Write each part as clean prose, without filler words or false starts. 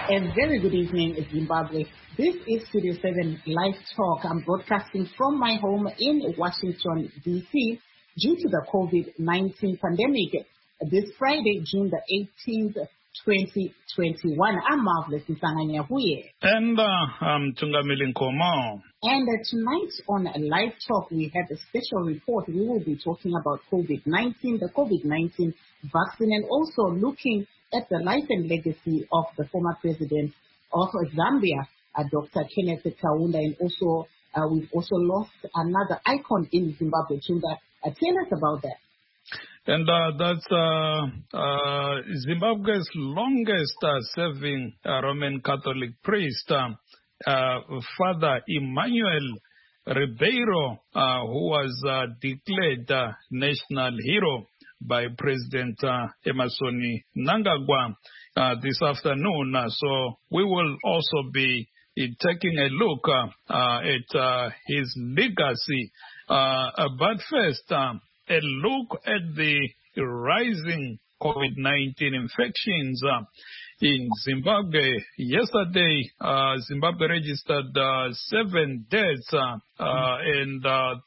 A very good evening, Zimbabwe. This is Studio 7 Live Talk. I'm broadcasting from my home in Washington, D.C. due to the COVID-19 pandemic. This Friday, June the 18th, 2021. I'm Marvelous Nsanganya Huye. And I'm Tungamili Nkomo. And tonight on Live Talk, we have a special report. We will be talking about COVID-19, the COVID-19 vaccine, and also looking at the life and legacy of the former president of Zambia, Dr. Kenneth Kaunda, and also we've also lost another icon in Zimbabwe. Chunga, tell us about that. And that's Zimbabwe's longest serving Roman Catholic priest, Father Emmanuel Ribeiro, who was declared national hero by President Emmerson Mnangagwa this afternoon. So we will also be taking a look at his legacy. But first, a look at the rising COVID-19 infections in Zimbabwe. Yesterday, Zimbabwe registered 7 deaths and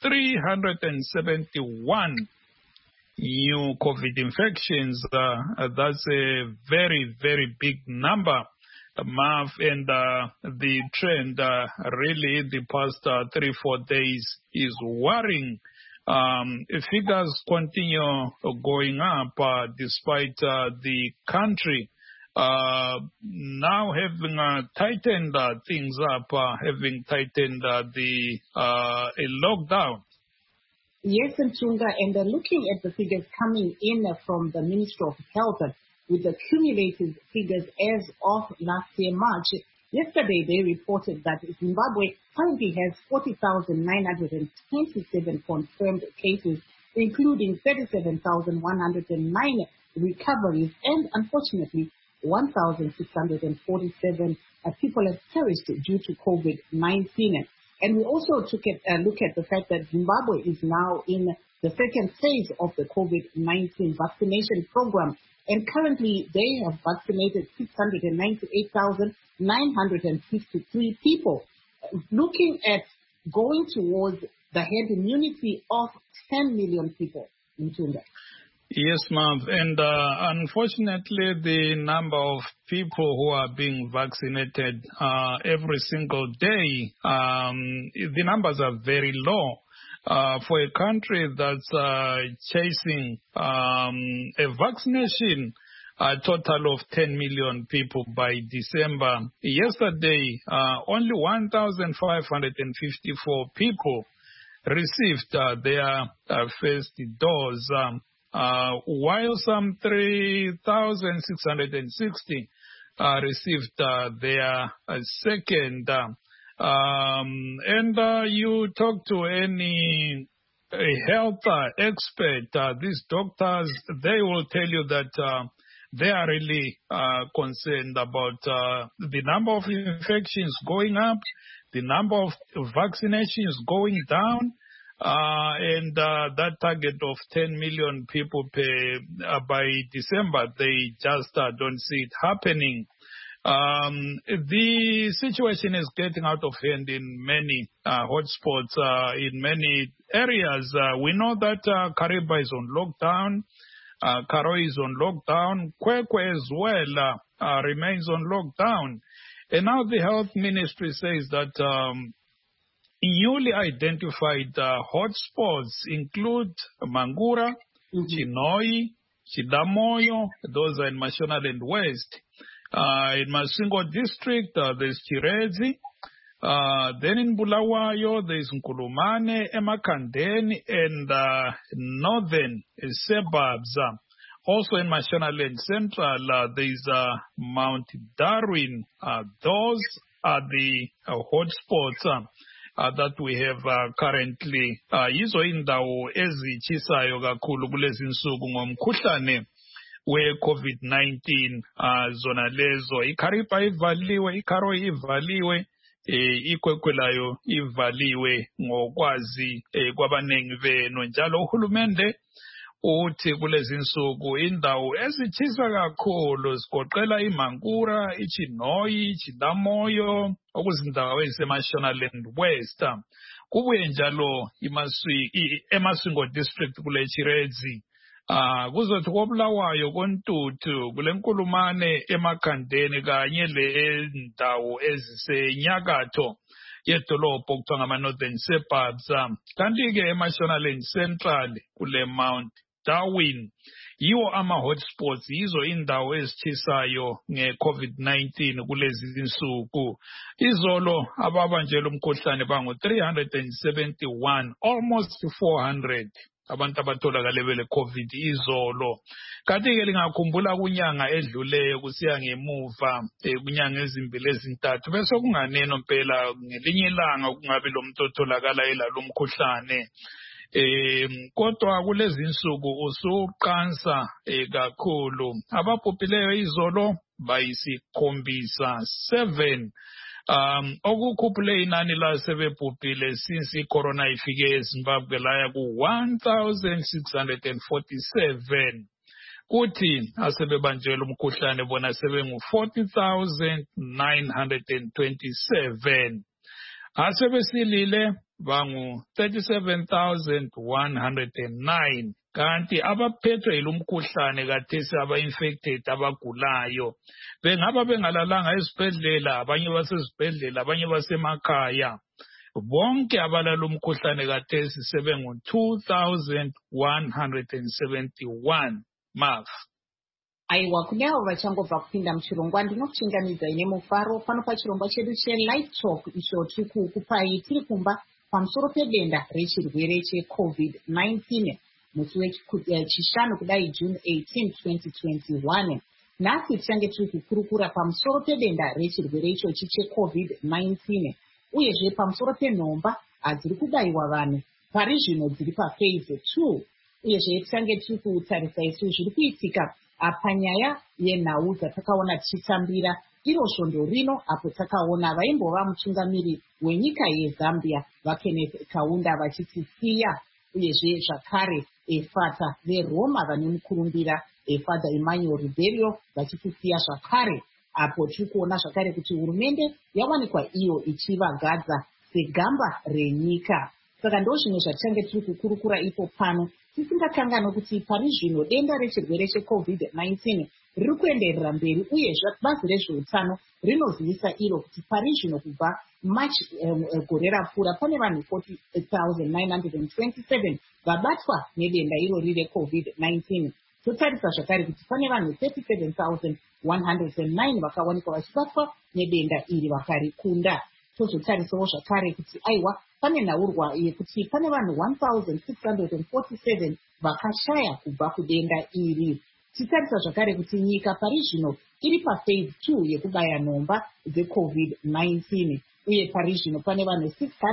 371 new COVID infections. That's a very, very big number. And the trend really the past 3-4 days is worrying. Figures continue going up despite the country now having tightened things up, having tightened the lockdown. Yes, Ntunga, and looking at the figures coming in from the Ministry of Health with the cumulative figures as of last year, March, yesterday they reported that Zimbabwe currently has 40,927 confirmed cases, including 37,109 recoveries, and unfortunately 1,647 people have perished due to COVID-19. And we also took a look at the fact that Zimbabwe is now in the second phase of the COVID-19 vaccination program. And currently, they have vaccinated 698,953 people, looking at going towards the herd immunity of 10 million people in Tunda. Yes, ma'am. And unfortunately, the number of people who are being vaccinated every single day, the numbers are very low. For a country that's chasing a vaccination, a total of 10 million people by December. Yesterday, only 1,554 people received their first dose, while some 3,660 received their second. And you talk to any health expert, these doctors, they will tell you that they are really concerned about the number of infections going up, the number of vaccinations going down, and that target of 10 million people by December, they just don't see it happening. The situation is getting out of hand in many hotspots, in many areas. We know that Kariba is on lockdown, Karo is on lockdown, Kwekwe as well remains on lockdown. And now the health ministry says that newly identified hotspots include Mangura, Chinoi, Chidamoyo, those are in Mashonaland West. In Masingo district, there's Chirezi. Then in Bulawayo, there's Nkulumane, Emakandeni, and northern suburbs. Also in Mashonaland Central, there's Mount Darwin. Those are the hotspots that we have currently. Yizo indawo ezichisayo kakhulu kulezi nsuku ngomkhuhlane we-COVID-19 zona lezo. Ikaripa ivaliwe, Ikaro ivaliwe, Ikwekwe layo ivaliwe ngokwazi kwabanengi benu. Njalo uhulumende uthi kulezi insuku indawo ezitshisa kakhulu zigoqela iMankura, iChinoyi, iChilamoyo, okuzindawo eziseMashonaland West. Kubuye njalo eMasvingo district kule Chiredzi. Kuzothi koBulawayo, koNtuthu, kule Nkulumane, eMakhandeni kanye lendawo ezisenyakatho yedolobho okuthiwa ngama-northern suburbs. Kanti-ke eMashonaland Central kule Mount Darwin yiwo ama-hotspots, yizo indawo ezitshisayo nge-COVID-19 kulezi insuku. Izolo ababanjelwe umkhuhlane bangu-371, almost 400 abantu abatholakale bele COVID izolo. Kanti-ke lingakhumbula kunyanga edluleyo kusiya ngemuva kunyanga ezimbili ezintathu bese kunganeno mpela ngelinye ilanga kungabi lo muntu otholakala elalo mkhuhlane. Kodwa kulezi insuku usuqansa kakhulu. Ababhubhileyo izolo bayisikhombisa 7. Okukhuphule inani lasebebhubhile since icorona ifike eZimbabwe laya ku-1,647. Kuthi asebebanjelwe umkhuhlane bona sebengu-40,927. Asebesilile bangu-37,109. Kanti abaphethwe yilumkhuhlane kathesi aba-infected abagulayo bengaba bengalalanga esibhedlela, abanye basezibhedlela, abanye basemakhaya. Bonke abalala umkhuhlane kathesi sebengu-2,171. Marv. Aiwa, kune avo vachangobva kupinda muchirongwa ndinokuchingamidza ine mufaro pano pachirongwa chedu chelive talk icho tiri kukupai tiri kumba pamusoro pedenda rechirwere cheCovid-19 musi wechishanu kudai June 18, 2021. Nhasi tichange tiri kukurukura pamusoro pedenda rechirwere ichochi cheCovid-19 uyezve pamusoro penhomba dziri kubayiwa vanhu pari zvino dziri paphase 2 uyezve tichange tiri kutarisa isu zviri kuitika panyaya yenhau dzatakaona tichitambira iro svondo rino apo takaona vaimbova mutungamiri wenyika yeZambia vaKenneth Kaunda vachitisiya uyezve zvakare efata veRoma vane mukurumbira Father Emmanuel Ribeiro vachitisiya zvakare. Apo tiri kuona zvakare kuti hurumende yawanikwa iyo ichivagadza segamba renyika. Saka ndo zvimwe zvatichange tiri kukurukura ipo pano tisingakanganwe kuti pari zvino denda rechirwere cheCovid-19 riri kuenderera mberi uyezve bazi rezveutano rinozivisa iro kuti pari zvino kubva March gore rapfuura pane vanhu 40,927 vabatwa nedenda irori reCovid-19. Totarisa zvakare kuti pane vanhu 37,109 vakawanikwa vachibatwa nedenda iri vakarikunda. Tozotarisawo zvakare kuti aiwa pane nhaurwa yekuti pane vanhu 1,647 vakashaya kubva kudenda iri. Titarisa zvakare kuti nyika pari zvino iri paphase 2 yekubaya nhomba dzeCovid-19 uye pari zvino pane vanhu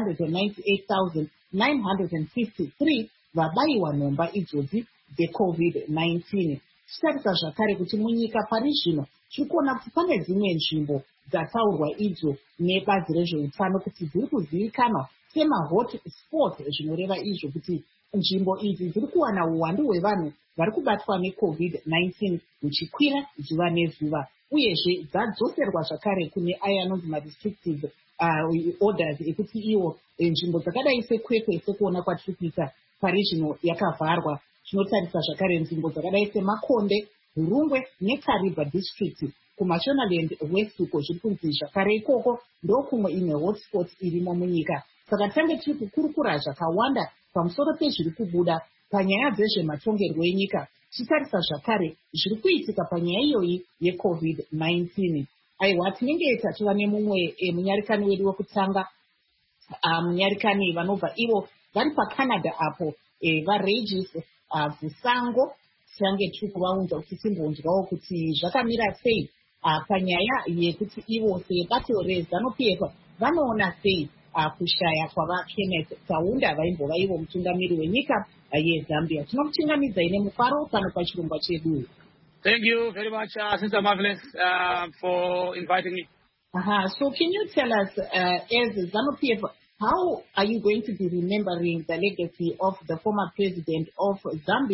698,953 vabayiwa nhomba idzodzi dzeCovid-19. Titarisa zvakare kuti munyika pari zvino tiri kuona kuti pane dzimwe nzvimbo dzataurwa idzo nebazi rezveutano kuti dziri kuzivikanwa semahot spot, zvinoreva izvo kuti nzvimbo idzi dziri kuwana uwandu hwevanhu vari kubatwa neCovid-19 huchikwira zuva nezuva uyezve dzadzoserwa zvakare kune aya anonzi ma-restrictive orders ekuti iwo nzvimbo dzakadai sekwekwe sekuona kwatiri kuita pari zvino yakavharwa. Tinotarisa zvakare nzvimbo dzakadai seMakonde, Hurungwe neKariba district kuMashonaland West uko zviri kunzi zvakare ikoko ndokumwe imwe hotspot irimo munyika. Saka tange tiri kukurukura zvakawanda pamusoro pezviri kubuda panyaya dzezvematongerwo enyika tichitarisa zvakare zviri kuitika panyaya iyoyi yeCovid-19. Aiwa, tinenge tatuva nemumwe munyarikani wedu wekutanga, munyarikani vanobva ivo vari paCanada apo vaRegis Vusango. Tichange tiri kuvaunza kuti timbonzwawo kuti zvakamira sei panyaya yekuti ivo sebato reZANU-PF vanoona sei kushaya kwavaKenneth Kaunda vaimbova ivo mutungamiri wenyika yeZambia. Tinokuchingamidza ine mufaro pano pachirongwa chedu. Thank you very much, Sister Marvelous, for inviting me. So can you tell us, as ZANU-PF, how are you going to be remembering the legacy of the former president of Zambia,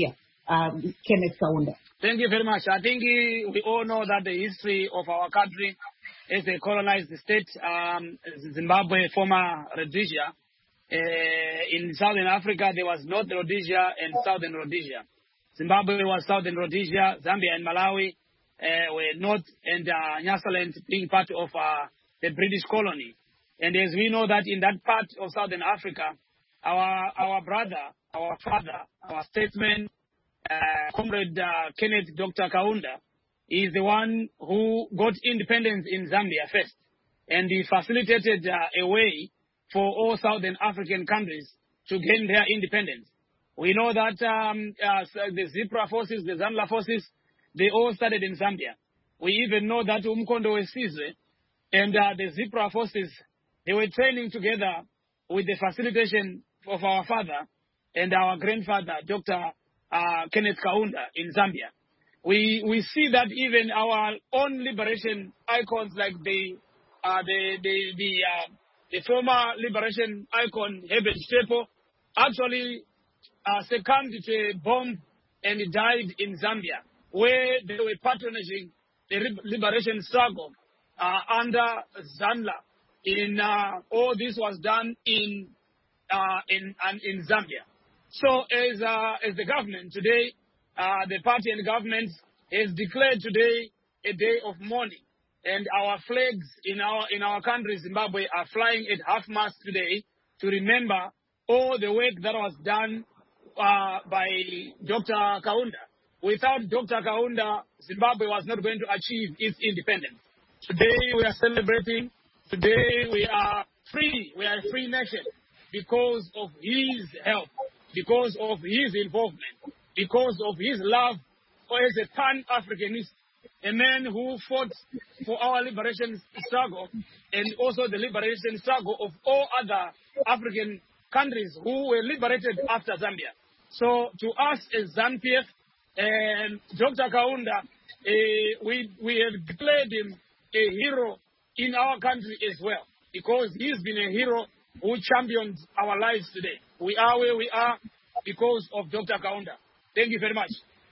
Kenneth Kaunda. Thank you very much. I think we all know that the history of our country as a colonized state, Zimbabwe, former Rhodesia. In Southern Africa, there was North Rhodesia and Southern Rhodesia. Zimbabwe was Southern Rhodesia. Zambia and Malawi were North, and Nyasaland being part of the British colony. And as we know that in that part of Southern Africa, our brother, our father, our statesman, Comrade Kenneth Dr. Kaunda, is the one who got independence in Zambia first. And he facilitated a way for all Southern African countries to gain their independence. We know that the Zipra forces, the Zanla forces, they all started in Zambia. We even know that Umkhonto Wesizwe and the Zipra forces, they were training together with the facilitation of our father and our grandfather, Dr. Kenneth Kaunda, in Zambia. We see that even our own liberation icons, like the former liberation icon Herbert Tepo, actually succumbed to a bomb and died in Zambia, where they were patronizing the liberation struggle under ZANLA. All this was done in Zambia. So as the government today, the party and government has declared today a day of mourning, and our flags in our country, Zimbabwe, are flying at half-mast today to remember all the work that was done by Dr. Kaunda. Without Dr. Kaunda, Zimbabwe was not going to achieve its independence. Today we are celebrating. Today we are free. We are a free nation because of his help, because of his involvement, because of his love as a pan-Africanist, a man who fought for our liberation struggle and also the liberation struggle of all other African countries who were liberated after Zambia. So to us as ZANU-PF and Dr. Kaunda, we have declared him a hero in our country as well, because he's been a hero who championed our lives today. We are where we are because of Dr. Kaunda. Thank you very much.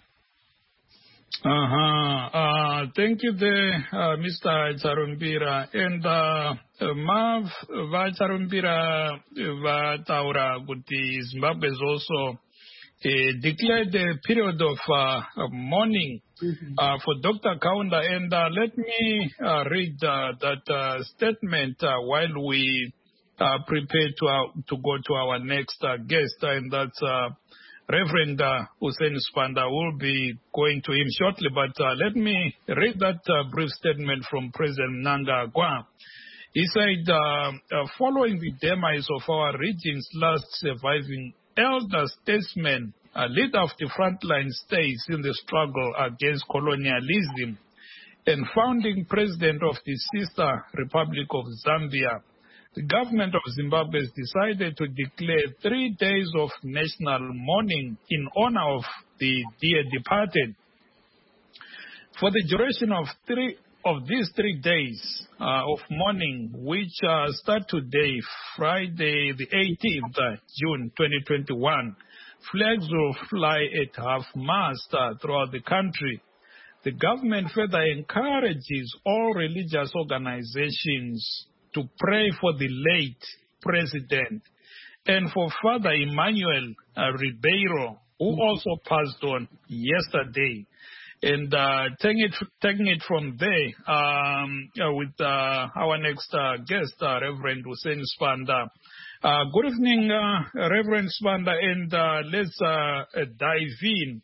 Thank you there, Mr. Charumbira. And Mav Charumbira Vataura Guti, Zimbabwe is also declared a period of mourning for Dr. Kaunda. And let me read that statement while we prepare to go to our next guest, and that's Reverend Hussein Spanda. Will be going to him shortly, but let me read that brief statement from President Mnangagwa. He said, following the demise of our region's last surviving elder statesman, a leader of the frontline states in the struggle against colonialism, and founding president of the sister Republic of Zambia, the government of Zimbabwe has decided to declare 3 days of national mourning in honor of the dear departed. For the duration of these 3 days of mourning, which start today, Friday the 18th June 2021, flags will fly at half-mast throughout the country. The government further encourages all religious organizations to pray for the late president and for Father Emmanuel Ribeiro, who also passed on yesterday. And taking it from there with our next guest, Reverend Hussein Spanda. Good evening, Reverend Spanda, and let's dive in.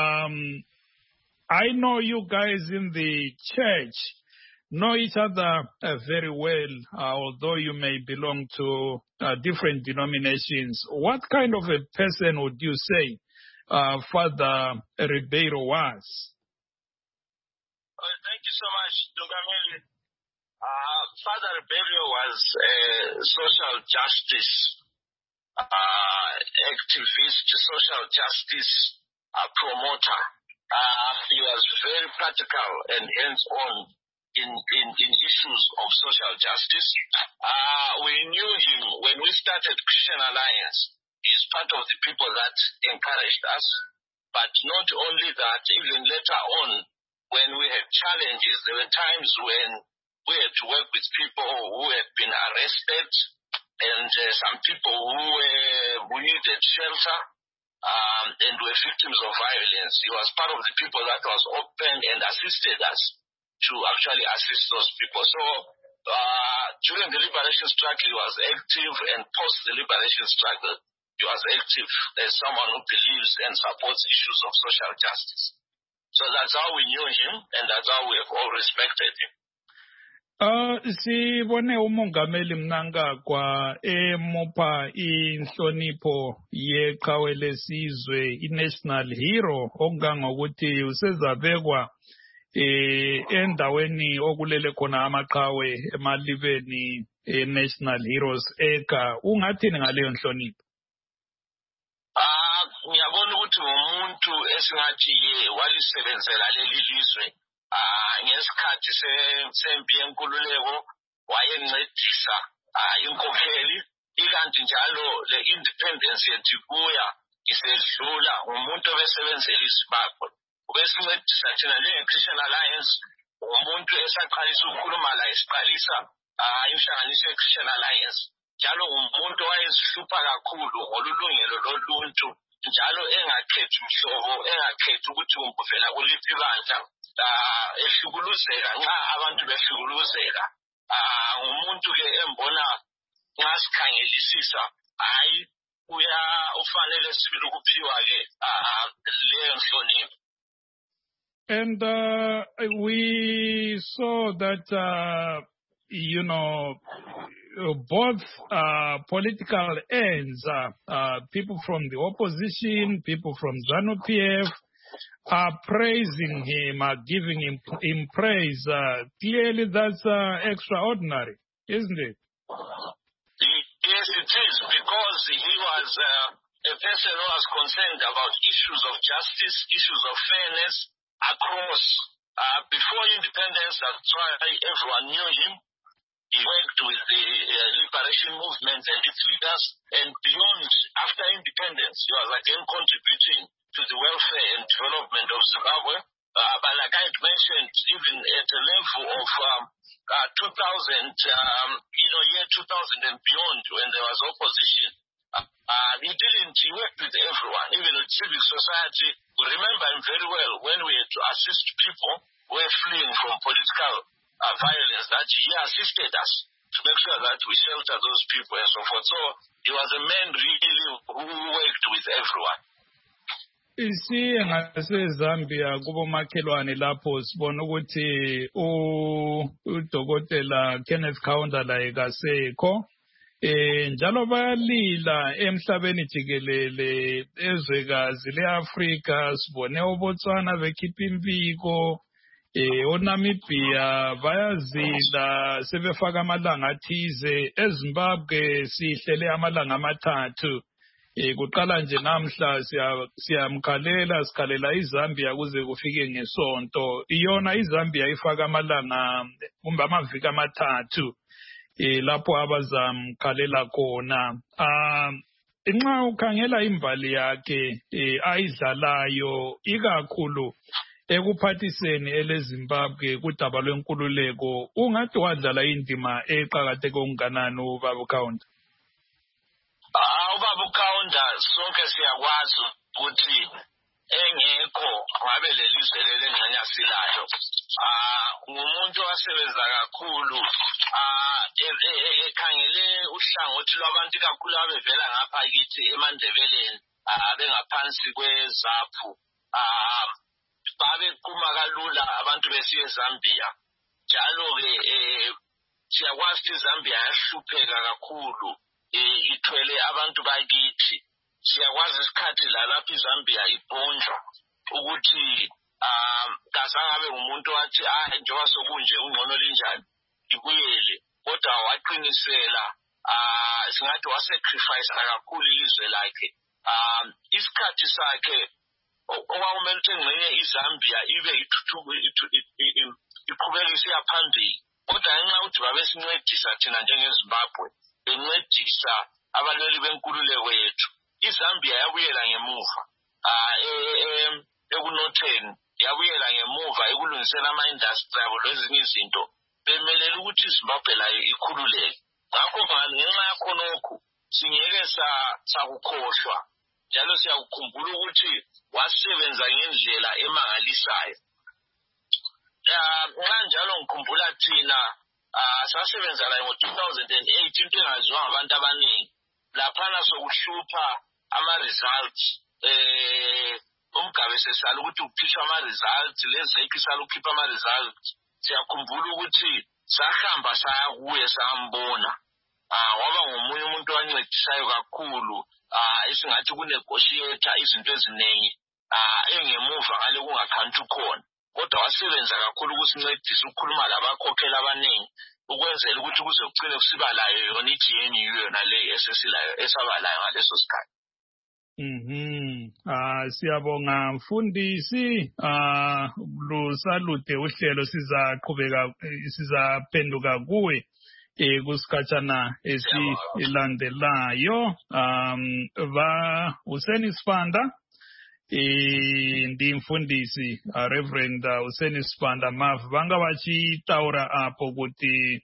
I know you guys in the church know each other very well, although you may belong to different denominations. What kind of a person would you say Father Ribeiro was? Thank you so much, Dungameli. Father Ribeiro was a social justice activist, social justice promoter. He was very practical and hands-on in issues of social justice. We knew him when we started Christian Alliance. He's part of the people that encouraged us. But not only that, even later on, when we had challenges, there were times when we had to work with people who had been arrested and some people who needed shelter and were victims of violence. He was part of the people that was open and assisted us to actually assist those people. So during the liberation struggle, he was active, and post the liberation struggle, he was active as someone who believes and supports issues of social justice. So that's how we knew him, and that's how we have all respected him. Sibone umongameli Mnangagwa emupha inhlonipho yeqhawe lesizwe i-national hero okungangokuthi usezabekwa endaweni okulele khona amaqhawe emalibeni national heroes eka. Ungathini ngaleyo nhlonipho? Ngiyabona ukuthi umuntu esingathi walisebenzela leli lizwe ngesikhathi sempi yenkululeko wayencedisa inkokheli, ikanti njalo le independence yethu kuya isedlula umuntu obesebenzela isibakho. Ubesincedisa thina njenge-Christian Alliance, umuntu esaqalisa ukukhuluma la esiqalisa inhlanganiso ye-Christian Alliance. Njalo umuntu wayezihlupha kakhulu ngolulungelo loluntu, njalo engakhethi umhlobo, engakhethi ukuthi uvela kuliphi ibandla, ehlukuluzeka nxa abantu behlukuluzeka. Umuntu ke embona nxa sikhangelisisa, hayi ufanele sibili ukuphiwa ke leyo nhlonipho. And we saw that both political ends, people from the opposition, people from ZANU-PF, are praising him, are giving him praise. Clearly, that's extraordinary, isn't it? Yes, it is, because he was a person who was concerned about issues of justice, issues of fairness across. Before independence, that's why everyone knew him. He worked with the liberation movement and its leaders, and beyond, after independence, he was again contributing to the welfare and development of Zimbabwe. But like I had mentioned, even at the level of 2000, year 2000 and beyond, when there was opposition, he worked with everyone, even with civic society. We remember him very well when we had to assist people who were fleeing from political violence, that he assisted us to make sure that we shelter those people and so forth. So he was a man really who worked with everyone. Isiye ngaseZambia kubomakhelwane lapho sibona ukuthi uDokotela Kenneth Kaunda la ekasekho njalo bayalila emhlabeni jikelele ezwekazi leAfrika. Sibone uBotswana bekhipha impiko, oNamibia bayazila sebefaka amalanga athize. eZimbabwe sihlele amalanga amathathu. Kuqala nje namhla siyamkhalela, sikhalela iZambia kuze kufike ngesonto. Iyona iZambia ifaka amalanga kumbe amaviki amathathu lapho abazamkhalela khona. Nxa ukhangela imbali yakhe ayidlalayo ikakhulu ekuphathiseni eleZimbabwe kudaba lwenkululeko, ungathi wadlala indima eqakatheke okunganani uBaba Kaunda? Ubaba Kaunda sonke siyakwazi ukuthi engekho ngabe lelizwe lelenganyasilayo. Ngumuntu owasebenza kakhulu ekhangele uhlangothi lwabantu kakhulu abevela ngapha kithi eMandebeleni bengaphansi kweZAPU. Babeqhuma kalula abantu besiye eZambia. Njalo-ke siyakwazi ukuthi iZambia yahlupheka kakhulu, ithwele abantu bakithi. Siyakwazi isikhathi lalapho iZambia ibhonjwa ukuthi kazangabe umuntu wathi njengoba sokunje ungcono linjani ibuyele, kodwa waqinisela, singathi wasacrifice kakhulu ilizwe lakhe. Isikhathi sakhe okwamele ukuthi engxenye iZambia ibe iqhubeka isiya phambili, kodwa ngenxa yokuthi babesincedisa thina njengeZimbabwe, bencedisa abalweli benkululeko yethu, iZambia yabuyela ngemuva. ku-Northern yabuyela ngemuva ekulungisela ama-industry abo lezinye izinto bemelele ukuthi iZimbabwe layo ikhululeke. Ngakho ngenxa yakhonokho singeke sakukhohlwa njalo siyakukhumbula ukuthi wasebenza ngendlela emangalisayo. Njalo ngikhumbula thina sasebenza la ngo-2008 into engaziwa ngabantu abaningi laphana sokuhlupha ama-results umgabe sesala ukuthi kukhishwa ama-results lezeki sala ukukhipha ama-results. Siyakhumbula ukuthi sahamba saya kuye sambona waba ngomunye umuntu owancedisayo kakhulu esingathi kunegotiate izinto eziningi engemuva ngale kungakhanti khona, kodwa wasebenza kakhulu ukusincedisa ukukhuluma labakhokheli abaningi ukwenzela ukuthi kuze kucine kusiba layo yona i-GNU yona le esabalayo ngaleso sikhathi. Siyabonga mfundisi. Lusalude uhlelo sizaphenduka kuwe kusikhatshana esilandelayo. Useni Sifanda ndi mfundisi Reverend Useni Sifanda Mavu vanga vachitaura apo kuti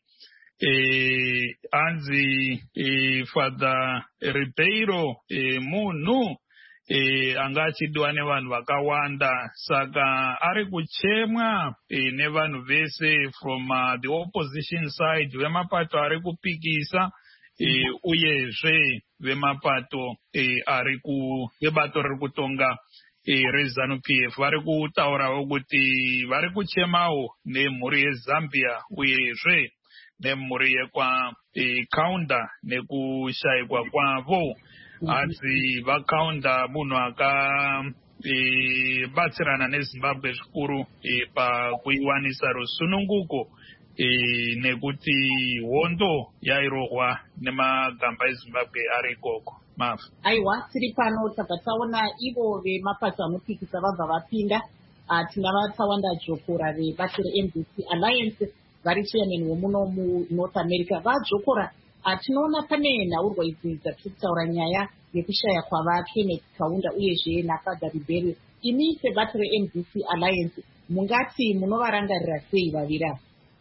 anzi Father Ribeiro munhu anga achidiwa nevanhu vakawanda, saka ari kuchemwa nevanhu vese from the opposition side, vemapato ari kupikisa uyezve vemapato vebato riri kutonga reZANU-PF vari kutaurawo kuti vari kuchemawo nemhuri yeZambia uyezve nemhuri yekwaKaunda nekushayikwa kwavo. Asi vakaunda munhu akabatsirana neZimbabwe zvikuru pakuiwanisa rusununguko nekuti hondo yairohwa nemagamba eZimbabwe ari ikoko. Mafu aiwa tiri pano tabva taona ivo vemapato anopikisa vabva vapinda. Tingavatawanda Jokora vebato reMDC Alliance vari chairman womuno muNorth America vajokora. Tinoona pane nhaurwa idzi dzatiri kutaura nyaya yekushaya kwavaKenneth Kaunda uyezve naFather Ribeiro. Imi sebato reMDC Alliance mungati munovarangarira sei vaviri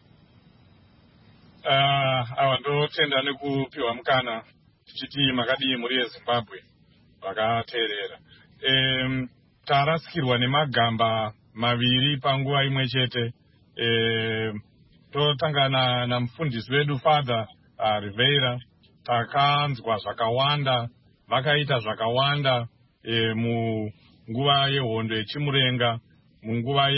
ava ndotenda nekupiwa mukana tichiti makadii muri yeZimbabwe vakateerera. Tarasikirwa nemagamba maviri panguva imwe chete. Totangana namufundisi wedu Father Ribeiro, takanzwa zvakawanda, vakaita zvakawanda munguva yehondo yechimurenga, munguva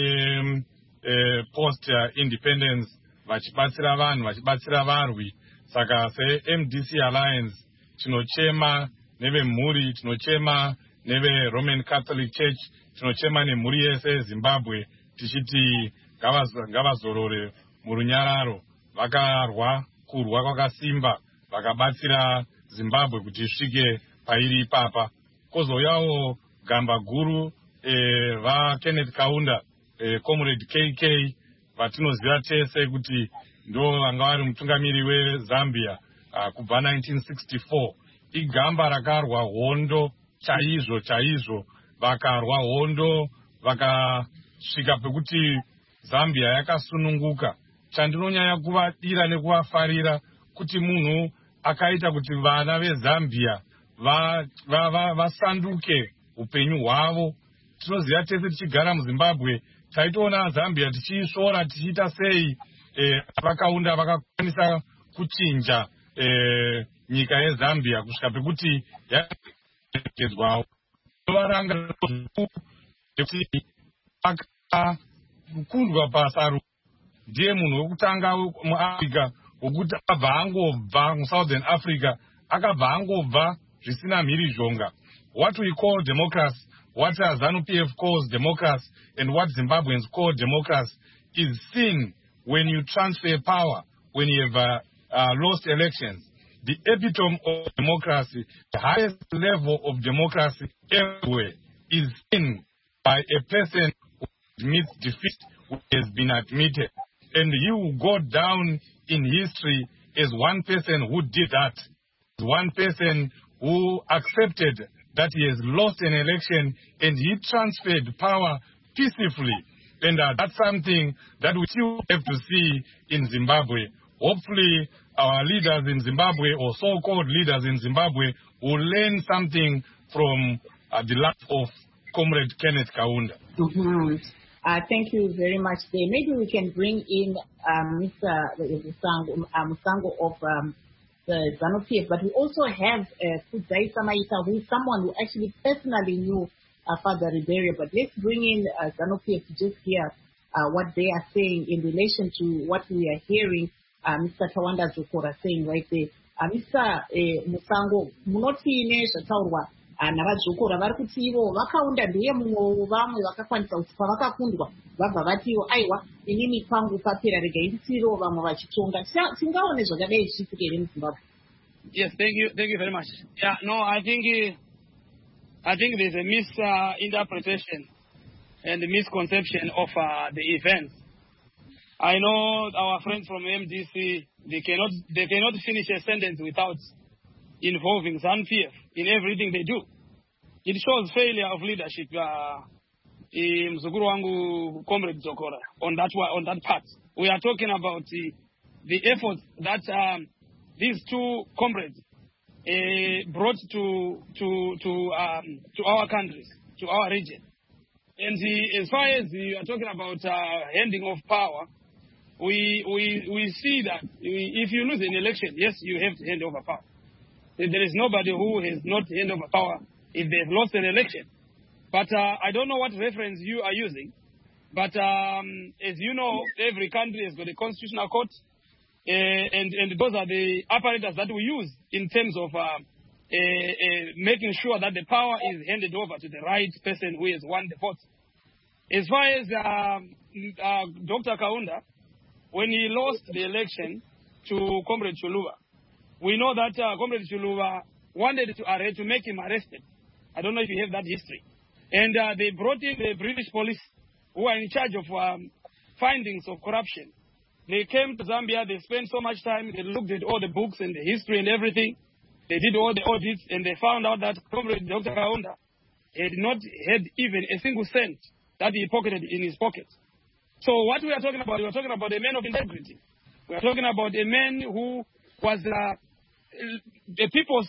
post independence, vachibatsira vanhu, vachibatsira varwi. Saka seMDC Alliance tinochema nevemhuri, tinochema neveRoman Catholic Church, tinochema nemhuri yese Zimbabwe tichiti ngavazorore murunyararo. Vakarwa kurwa kwakasimba, vakabatsira Zimbabwe kuti isvike pairi ipapa. Kozouyawo gamba guru vaKenneth Kaunda, Comrade KK, vatinoziva tese kuti ndo vanga vari mutungamiri weZambia kubva 1964. Igamba rakarwa hondo chaizvo, vakarwa hondo vakasvika pekuti Zambia yakasununguka. Chandinonyanya kuvadira nekuvafarira kuti munhu akaita kuti vana veZambia vasanduke upenyu hwavo. Tinoziva tese tichigara muZimbabwe, taitoona Zambia tichiisvora tichiita sei vakaunda vakakwanisa kuchinja nyika yeZambia kusvika pekuti yakedzwawo. Varanga kuti akakundwa basa ndiye munhu wekutanga muAfrica wokuti akabva angobva muSouthern Africa, akabva angobva zvisina mhiri zhonga. What we call democracy, what ZANU-PF calls democracy, and what Zimbabweans call democracy is seen when you transfer power, when you have lost elections. The epitome of democracy, the highest level of democracy everywhere, is seen by a person who admits defeat, who has been admitted. And he will go down in history as one person who did that, one person who accepted that he has lost an election and he transferred power peacefully. And that's something that we still have to see in Zimbabwe. Hopefully, our leaders in Zimbabwe, or so-called leaders in Zimbabwe, will learn something from the life of Comrade Kenneth Kaunda. Mm-hmm. Thank you very much. Maybe we can bring in Mr. Musango of the ZANU-PF, but we also have Kudzai Samaita, who is someone who actually personally knew Father Ribeiro. But let's bring in ZANU-PF to just hear what they are saying in relation to what we are hearing Mr. Tawanda Zukora saying right there. Mr. Musango, munotine zvataurwa navadzukura vari kuti ivo vakaunda ndiye mumwe vamwe vakakwanisa kuti pavakakundwa vabva vatiwo aiwa inini pangu papera regai nditivo vamwe vachitonga. Tingaone zvakadai zvichiitika here muZimbabwe? Yes, thank you very much. Yeah, no, I think there's a misinterpretation and a misconception of the events. I know our friends from MDC, they cannot finish a sentence without involving ZANU-PF in everything they do. It shows failure of leadership in Mzukuru wangu Comrade Zokora on that part. We are talking about the efforts that these two comrades brought to our countries, to our region. And as far as you are talking about handing of power, we see that if you lose an election, yes, you have to hand over power. There is nobody who has not handed over power if they've lost an election. But I don't know what reference you are using. But as you know, every country has got a constitutional court. And those are the apparatus that we use in terms of making sure that the power is handed over to the right person who has won the vote. As far as Dr. Kaunda, when he lost the election to Comrade Chuluba, we know that Comrade Chuluba wanted to make him arrested. I don't know if you have that history. And they brought in the British police who are in charge of findings of corruption. They came to Zambia, they spent so much time, they looked at all the books and the history and everything. They did all the audits and they found out that Comrade Dr. Kaunda had not had even a single cent that he pocketed in his pocket. So what we are talking about a man of integrity. We are talking about a man who was the people's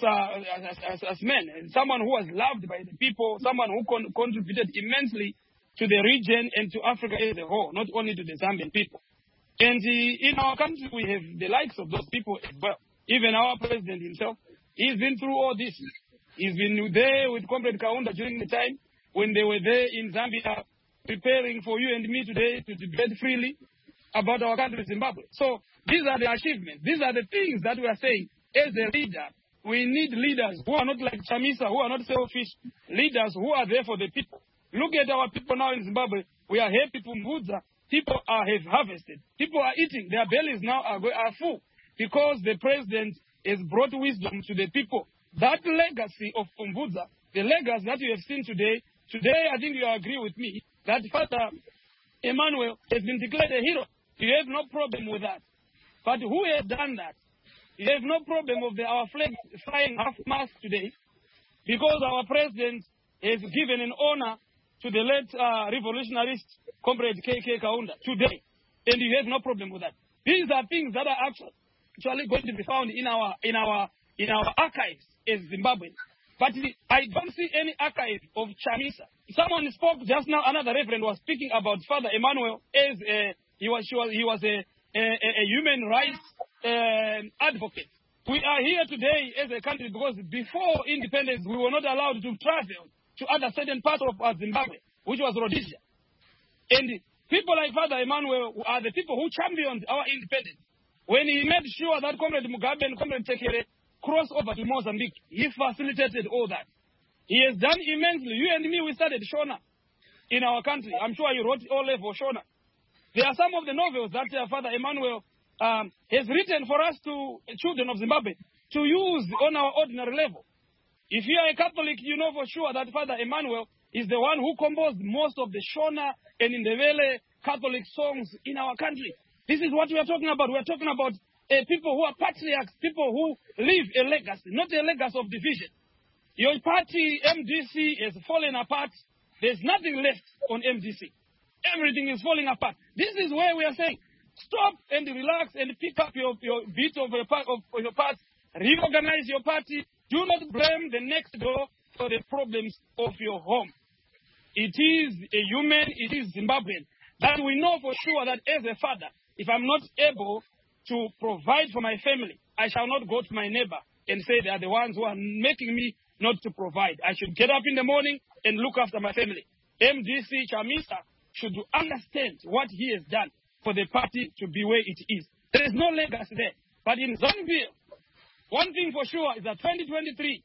as man, someone who was loved by the people, someone who contributed immensely to the region and to Africa as a whole, not only to the Zambian people. And in our country, we have the likes of those people as well. Even our president himself, he's been through all this. He's been there with Comrade Kaunda during the time when they were there in Zambia preparing for you and me today to debate freely about our country, Zimbabwe. So these are the achievements. These are the things that we are saying. As a leader, we need leaders who are not like Chamisa, who are not selfish, leaders who are there for the people. Look at our people now in Zimbabwe. We are happy people Mvudza. People have harvested. People are eating. Their bellies now are full because the president has brought wisdom to the people. That legacy of Mvudza, the legacy that you have seen today, I think you agree with me that Father Emmanuel has been declared a hero. You have no problem with that. But who has done that? You have no problem of our flag flying half-mast today because our president has given an honor to the late revolutionarist Comrade KK Kaunda today. And you have no problem with that. These are things that are actually going to be found in our archives as Zimbabweans. But I don't see any archive of Chamisa. Someone spoke just now, another reverend was speaking about Father Emmanuel as he was a human rights advocate. We are here today as a country because before independence, we were not allowed to travel to other certain parts of Zimbabwe, which was Rhodesia. And people like Father Emmanuel are the people who championed our independence. When he made sure that Comrade Mugabe and Comrade Tekere cross over to Mozambique, he facilitated all that. He has done immensely. You and me, we started Shona in our country. I'm sure you wrote all for Shona. There are some of the novels that Father Emmanuel has written for us to children of Zimbabwe to use on our ordinary level. If you are a Catholic, you know for sure that Father Emmanuel is the one who composed most of the Shona and Indebele Catholic songs in our country. This is what we are talking about. We are talking about people who are patriarchs, people who leave a legacy, not a legacy of division. Your party, MDC, has fallen apart There's nothing left on MDC. Everything is falling apart. This is where we are saying, stop and relax and pick up your bit of your part, reorganize your party. Do not blame the next door for the problems of your home. It is a human, it is Zimbabwean, that we know for sure that as a father, if I'm not able to provide for my family, I shall not go to my neighbor and say they are the ones who are making me not to provide. I should get up in the morning and look after my family. MDC Chamisa should understand what he has done for the party to be where it is. There is no legacy there. But in Zambia, one thing for sure is that 2023,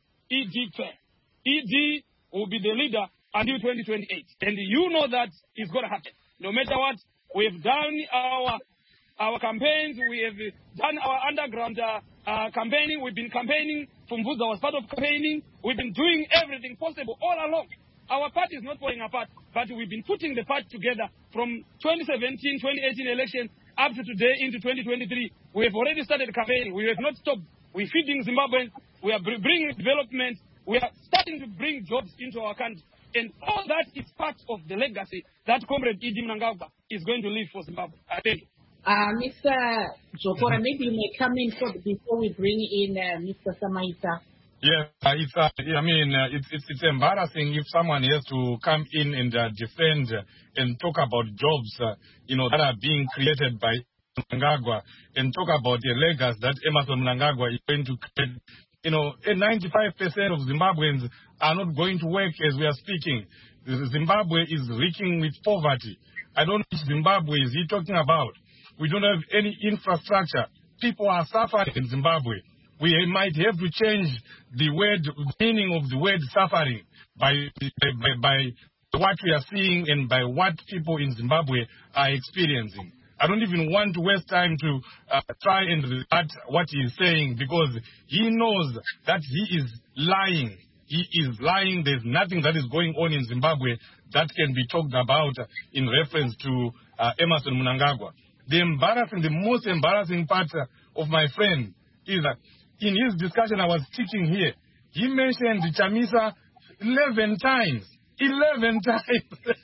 ED will be the leader until 2028. And you know that it's going to happen. No matter what, we have done our campaigns, we have done our underground campaigning, we've been campaigning, Fumbuza was part of campaigning, we've been doing everything possible all along. Our party is not falling apart, but we've been putting the party together from 2017, 2018 election up to today into 2023. We have already started campaigning. We have not stopped. We're feeding Zimbabweans. We are bringing development. We are starting to bring jobs into our country. And all that is part of the legacy that Comrade Idi Mnangagwa is going to leave for Zimbabwe. I thank you. Mr. Jokora, maybe you may come in before we bring in Mr. Samaita. Yeah, it's embarrassing if someone has to come in and defend and talk about jobs, that are being created by Mnangagwa, and talk about the legacy that Emmerson Mnangagwa is going to create. 95% of Zimbabweans are not going to work as we are speaking. Zimbabwe is reeking with poverty. I don't know which Zimbabwe is he talking about. We don't have any infrastructure. People are suffering in Zimbabwe. We might have to change the meaning of the word suffering by what we are seeing and by what people in Zimbabwe are experiencing. I don't even want to waste time to try and rebut what he is saying, because he knows that he is lying. He is lying. There's nothing that is going on in Zimbabwe that can be talked about in reference to Emmerson Mnangagwa. The most embarrassing part of my friend is that in his discussion I was teaching here, he mentioned Chamisa 11 times. 11 times.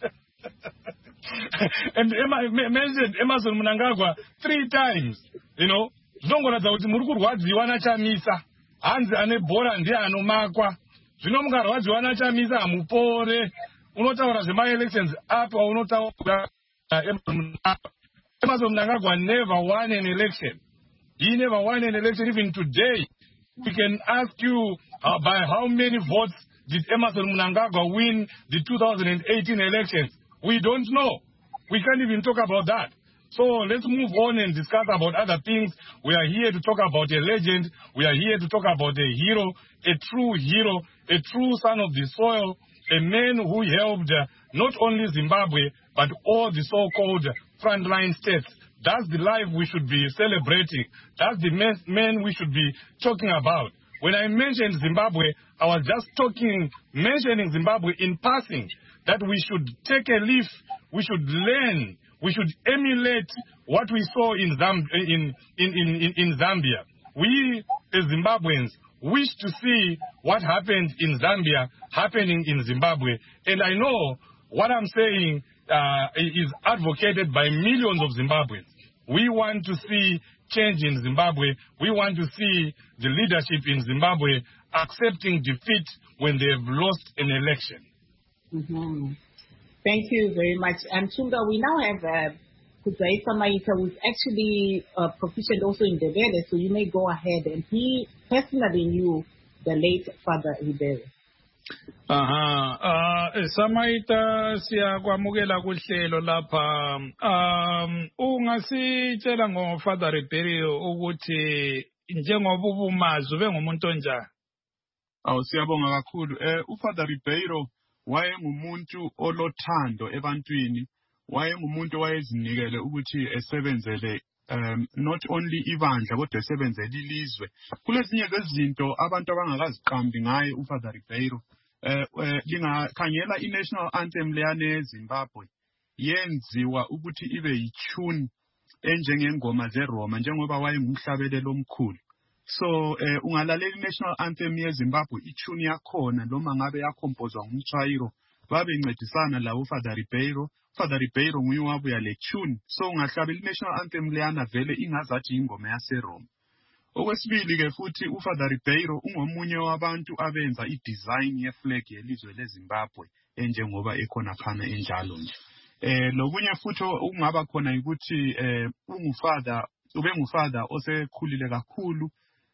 And mentioned Emmerson Mnangagwa 3 times. Zvinoratidza kuti muri kurwadziwa naChamisa. Hanzi ane bhora ndiye anomakwa. Zvino mukarwadziwa naChamisa hamupore. Unotaura zvema-elections apa unotaura Emmerson Mnangagwa never won an election. He never won an election. Even today, we can ask you by how many votes did Emmerson Mnangagwa win the 2018 elections. We don't know. We can't even talk about that. So let's move on and discuss about other things. We are here to talk about a legend. We are here to talk about a hero, a true son of the soil, a man who helped not only Zimbabwe, but all the so-called frontline states. That's the life we should be celebrating. That's the man we should be talking about. When I mentioned Zimbabwe, I was just mentioning Zimbabwe in passing, that we should take a leaf, we should learn, we should emulate what we saw in Zambia. We, as Zimbabweans, wish to see what happened in Zambia happening in Zimbabwe. And I know what I'm saying is advocated by millions of Zimbabweans. We want to see change in Zimbabwe. We want to see the leadership in Zimbabwe accepting defeat when they have lost an election. Mm-hmm. Thank you very much. And Tunga, we now have Kudzaisa Maita, who is actually proficient also in Ndebele, so you may go ahead. And he personally knew the late Father Ribeiro. Samaita siyakwamukela kuhlelo lapha. Ungasitshela ngoFather Ribeiro ukuthi njengoba ubumazi ube ngumuntu onjani? Siyabonga kakhulu. uFather Ribeiro wayengumuntu olothando ebantwini, wayengumuntu wayezinikele ukuthi esebenzele not only ibandla kodwa esebenzele ilizwe. Kulezinye zezinto abantu abangakaziqambi ngaye uFather Ribeiro. Lingakhangela i-national anthem leyane eZimbabwe yenziwa ukuthi ibe yitune enjengengoma zeRoma njengoba wayengumhlabeleli omkhulu. So ungalalela i-national anthem yeZimbabwe, itune yakhona noma ngabe yakhompozwa ngumTswairo babencedisana lawo Father Ribeiro. Father Ribeiro nguye wabuya le tune, so ungahlabela i-national anthem leyana vele ingazathi ingoma yaseRoma. Okwesibili ke futhi uFather Ribeiro ungomunye wabantu abenza i-design ye-flag yelizwe leZimbabwe enjengoba ekhona khana enjalo nje. Lokunye futhi ungaba khona ukuthi ubengufada osekhulile kakhulu,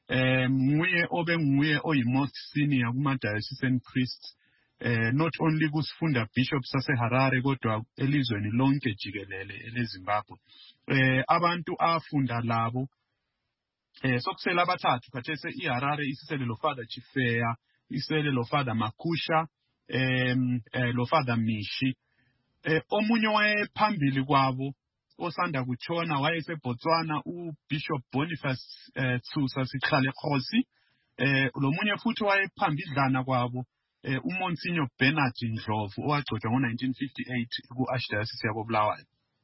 nguye oyi-most senior kuma-diocesan priests, not only kusifunda bishop saseHarare kodwa elizweni lonke jikelele eleZimbabwe. Abantu afunda labo sokusela abathathu khathese iHarare isisele lo Father Chifeya, isele lo Father Makusha, lo Father Mishi. Omunye wayephambili kwabo osanda kutshona wayeseBotswana uBishop Boniface Tsusa Sikhale Khosi. Lo munye futhi wayephambidlana kwabo uMonsignor Bernard Ndlovu owagcotshwa ngo-1958 ku-Archdiocese yakoBulawayo.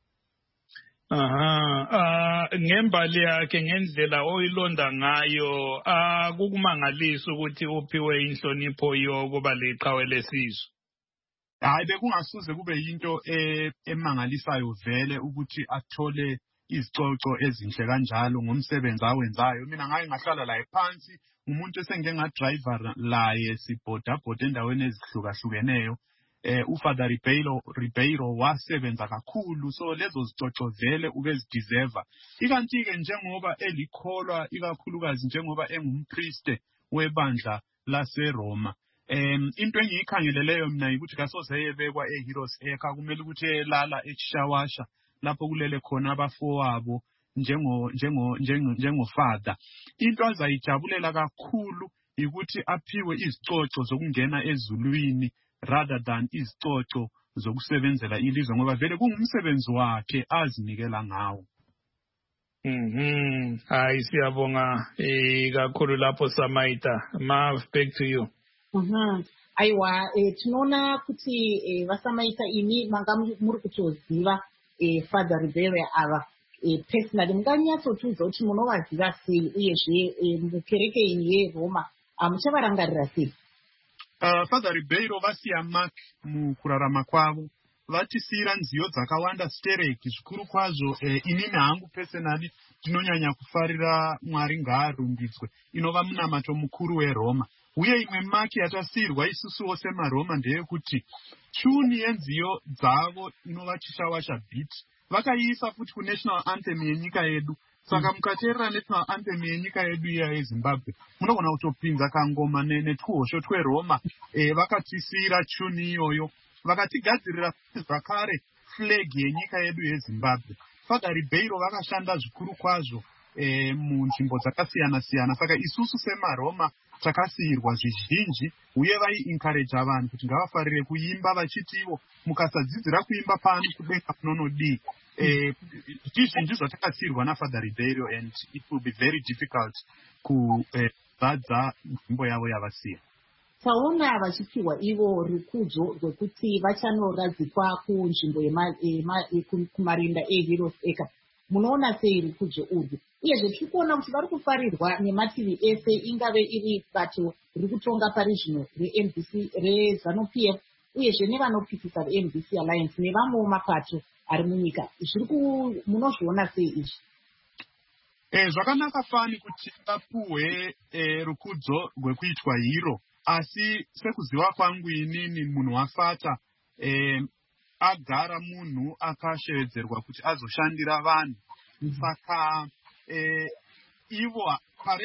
Ngembali yakhe ngendlela oyilonda ngayo kukumangalisa ukuthi uphiwe inhlonipho yokuba leqhawe lesizwe. Hayi bekungasuze kube yinto emangalisayo vele ukuthi athole izicoco ezinhle kanjalo ngomsebenzi awenzayo. Mina ngake ngahlala la phansi umuntu esengeke ngadriver laye sibhoda endaweni ezihlukahlukeneyo. uFather Ribeiro wasebenza kakhulu, so lezo zicoco vele ubezideserve. Ikanti ke njengoba elikholwa ikakhulukazi njengoba engumpriste webandla laseRoma, into engiyikhangeleleyo mina ukuthi kasoze yebekwa eHeroes Acre, kumele ukuthi elala eChishawasha lapho kulele khona abafowabo njengofada. Into azayijabulela kakhulu ukuthi aphiwe izicoco zokungena ezulwini rather than izicoco zokusebenzela ilizwe ngoba vele kungumsebenzi wakhe azinikela ngawo. Hayi siyabonga kakhulu lapho Samaita. Marv, back to you. Aiwa, tinoona kuti vasamaita ini manga muri kutoziva Father Ribeiro ava personally munganyatsotiudza kuti munovaziva sei uyezve mukereke yeRoma muchavarangarira sei? Father Ribeiro vasiya mark mukurarama kwavo, vatisiyira nziyo dzakawanda stereki zvikuru kwazvo. Inini hangu personally ndinonyanya kufarira Mwari ngaarumbidzwe, inova munamato mukuru weRoma. Uye imwe maki yatasiyirwa isusuwo semaroma ndeyekuti tuni yenziyo dzavo inova Chishawasha beat vakaiisa futi kunational anthem yenyika yedu. Saka mukateerera national anthem yenyika yedu iya yeZimbabwe munogona kutopinza kangoma netwuhosho tweRoma. Vakatisiyira tuni iyoyo, vakatigadzirira zvakare flag yenyika yedu yeZimbabwe. Father Ribeiro vakashanda zvikuru kwazvo munzvimbo dzakasiyana-siyana. Saka isusu semaroma takasiyirwa zvizhinji, uye vai-encourage vanhu kuti ngavafarire kuimba vachitiwo mukasadzidzira kuimba pano kudenga kunonodii. Zvizhinji zvatakasiyirwa naFather Ribeiro, and it will be very difficult kuzadza nzvimbo yavo yavasiya. Taona vachipiwa ivo rukudzo rwekuti vachanoradzikwa kunzvimbo kumarinda eHeroes Acre. Munoona sei rukudzo urwu? Uyezve tiri kuona kuti vari kufarirwa nemativi ese, ingave iri bato riri kutonga parizvino reMBC reZANU-PF, uyezve nevanopikisa veMBC Alliance nevamwewo mapato ari munyika. Munozviona sei izvi? Zvakanaka fani kuti vapuhwe rukudzo rwekuitwa hiro, asi sekuziva kwangu inini munhu wafata agara munhu akashevedzerwa kuti azoshandira vanhu. Saka ivo